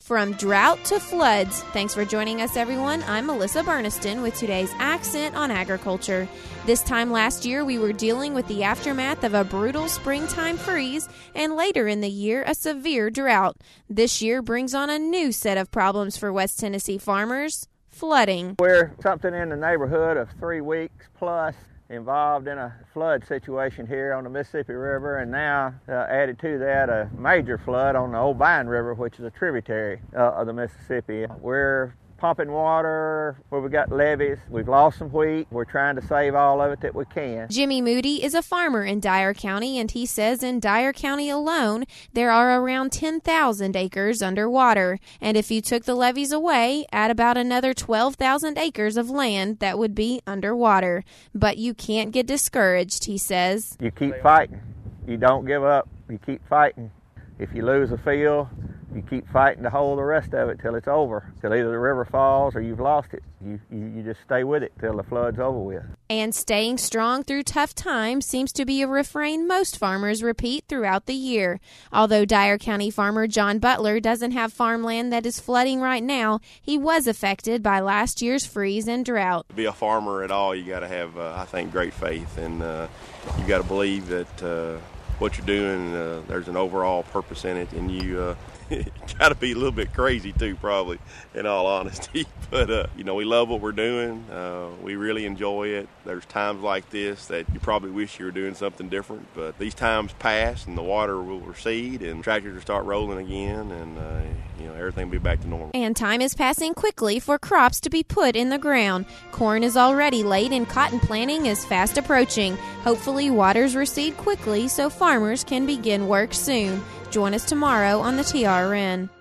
From drought to floods. Thanks for joining us, everyone. I'm Melissa Burniston with today's Accent on Agriculture. This time last year, we were dealing with the aftermath of a brutal springtime freeze and later in the year, a severe drought. This year brings on a new set of problems for West Tennessee farmers, flooding. We're something in the neighborhood of 3 weeks plus involved in a flood situation here on the Mississippi River, and now added to that a major flood on the Old Vine River, which is a tributary of the Mississippi. We're pumping water where we got levees. We've lost some wheat. We're trying to save all of it that we can. Jimmy Moody is a farmer in Dyer County, and he says in Dyer County alone, there are around 10,000 acres underwater. And if you took the levees away, add about another 12,000 acres of land that would be underwater. But you can't get discouraged, he says. You keep fighting. You don't give up. You keep fighting. If you lose a field, you keep fighting to hold the rest of it till it's over, till either the river falls or you've lost it. You just stay with it till the flood's over with. And staying strong through tough times seems to be a refrain most farmers repeat throughout the year. Although Dyer County farmer John Butler doesn't have farmland that is flooding right now, he was affected by last year's freeze and drought. To be a farmer at all, you got to have, I think, great faith, and you got to believe that what you're doing, there's an overall purpose in it, and you got to be a little bit crazy too, probably, in all honesty. But, we love what we're doing. We really enjoy it. There's times like this that you probably wish you were doing something different, but these times pass and the water will recede and tractors will start rolling again, and, everything will be back to normal. And time is passing quickly for crops to be put in the ground. Corn is already late and cotton planting is fast approaching. Hopefully waters recede quickly so farmers can begin work soon. Join us tomorrow on the TRN.